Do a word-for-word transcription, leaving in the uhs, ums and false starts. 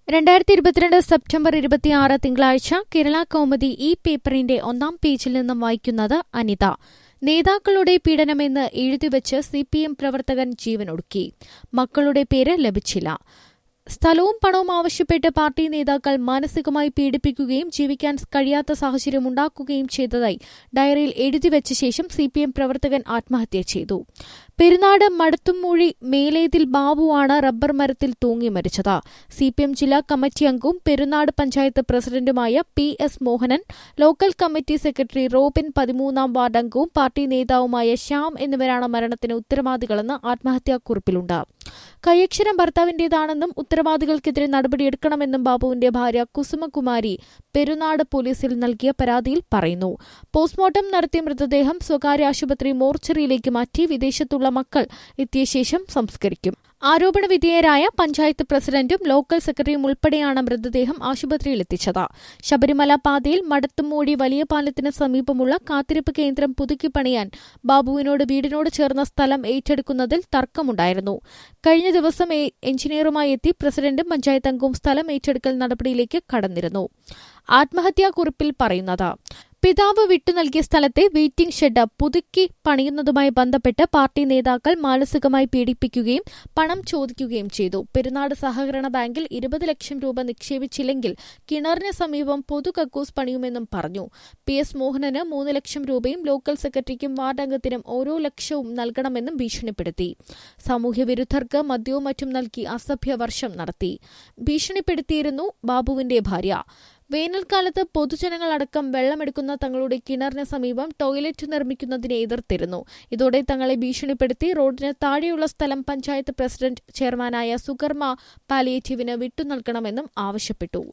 രണ്ടായിരത്തി ഇരുപത്തിരണ്ട് സെപ്റ്റംബർ ഇരുപത്തിയാറ് തിങ്കളാഴ്ച കേരള കൗമുദി ഈ പേപ്പറിന്റെ ഒന്നാം പേജിൽ നിന്നും വായിക്കുന്നത് അനിത. നേതാക്കളുടെ പീഡനമെന്ന് എഴുതിവെച്ച് സി പി എം പ്രവർത്തകൻ ജീവനൊടുക്കി. മക്കളുടെ പേര് ലഭിച്ചില്ല. സ്ഥലവും പണവും ആവശ്യപ്പെട്ട് പാർട്ടി നേതാക്കൾ മാനസികമായി പീഡിപ്പിക്കുകയും ജീവിക്കാൻ കഴിയാത്ത സാഹചര്യം ഉണ്ടാക്കുകയും ചെയ്തതായി ഡയറിയിൽ എഴുതിവെച്ച ശേഷം സി പി എം പ്രവർത്തകൻ ആത്മഹത്യ ചെയ്തു. പെരുന്നാട് മടത്തുംമൂഴി മേലേതിൽ ബാബുവാണ് റബ്ബർ മരത്തിൽ തൂങ്ങി മരിച്ചത്. സി പി എം ജില്ലാ കമ്മിറ്റി അംഗവും പെരുന്നാട് പഞ്ചായത്ത് പ്രസിഡന്റുമായ P S Mohanan, local committee secretary Robin, പതിമൂന്നാം വാർഡ് അംഗവും പാർട്ടി നേതാവുമായ ശ്യാം എന്നിവരാണ് മരണത്തിന് ഉത്തരവാദികളെന്ന് ആത്മഹത്യാക്കുറിപ്പിലുണ്ട്. കൈയക്ഷരം ഭർത്താവിന്റേതാണെന്നും ഉത്തരവാദികൾക്കെതിരെ നടപടിയെടുക്കണമെന്നും ബാബുവിന്റെ ഭാര്യ കുസുമകുമാരി പെരുന്നാട് പോലീസിൽ നൽകിയ പരാതിയിൽ പറയുന്നു. പോസ്റ്റ്മോർട്ടം നടത്തിയ മൃതദേഹം സ്വകാര്യ ആശുപത്രി മോർച്ചറിയിലേക്ക് മാറ്റി വിദേശത്തുള്ള മക്കൾ എത്തിയ ശേഷം സംസ്കരിക്കും. ആരോപണ വിധേയരായ പഞ്ചായത്ത് പ്രസിഡന്റും ലോക്കൽ സെക്രട്ടറിയും ഉൾപ്പെടെയാണ് മൃതദേഹം ആശുപത്രിയിലെത്തിച്ചത്. ശബരിമല പാതയിൽ മടത്തുംമൂഴി വലിയ പാലത്തിന് സമീപമുള്ള കാത്തിരിപ്പ് കേന്ദ്രം പുതുക്കി പണിയാൻ ബാബുവിനോട് വീടിനോട് ചേർന്ന സ്ഥലം ഏറ്റെടുക്കുന്നതിൽ തർക്കമുണ്ടായിരുന്നു. കഴിഞ്ഞ ദിവസം എഞ്ചിനീയറുമായി എത്തി പ്രസിഡന്റും പഞ്ചായത്ത് അംഗവും സ്ഥലം ഏറ്റെടുക്കൽ നടപടിയിലേക്ക് കടന്നിരുന്നു. ആത്മഹത്യാക്കുറിപ്പിൽ പറയുന്നത്, പിതാവ് വിട്ടു നൽകിയ സ്ഥലത്തെ വെയിറ്റിംഗ് ഷെഡ് പുതുക്കി പണിയുന്നതുമായി ബന്ധപ്പെട്ട് പാർട്ടി നേതാക്കൾ മാനസികമായി പീഡിപ്പിക്കുകയും പണം ചോദിക്കുകയും ചെയ്തു. പെരുന്നാട് സഹകരണ ബാങ്കിൽ ഇരുപത് ലക്ഷം രൂപ നിക്ഷേപിച്ചില്ലെങ്കിൽ കിണറിന് സമീപം പൊതു കക്കൂസ് പണിയുമെന്നും പറഞ്ഞു. പി എസ് മോഹനന് മൂന്ന് ലക്ഷം രൂപയും ലോക്കൽ സെക്രട്ടറിക്കും വാർഡംഗത്തിനും ഓരോ ലക്ഷവും നൽകണമെന്നും ഭീഷണിപ്പെടുത്തി. സാമൂഹ്യവിരുദ്ധർക്ക് മദ്യവും മറ്റും നൽകി അസഭ്യവർഷം നടത്തി. ഭീഷണിപ്പെടുത്തിയിരുന്നു ബാബുവിന്റെ ഭാര്യ. വേനൽക്കാലത്ത് പൊതുജനങ്ങളടക്കം വെള്ളമെടുക്കുന്ന തങ്ങളുടെ കിണറിന് സമീപം ടോയ്ലറ്റ് നിർമ്മിക്കുന്നതിനെ എതിർത്തിരുന്നു. ഇതോടെ തങ്ങളെ ഭീഷണിപ്പെടുത്തി റോഡിന് താഴെയുള്ള സ്ഥലം പഞ്ചായത്ത് പ്രസിഡന്റ് ചെയർമാനായ സുകർമ്മ പാലിയേറ്റീവിന് വിട്ടുനൽകണമെന്നും ആവശ്യപ്പെട്ടു.